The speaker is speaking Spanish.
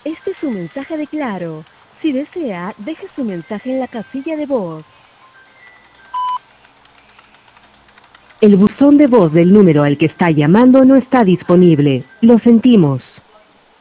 Este es un mensaje de Claro. Si desea, deje su mensaje en la casilla de voz. El buzón de voz del número al que está llamando no está disponible. Lo sentimos.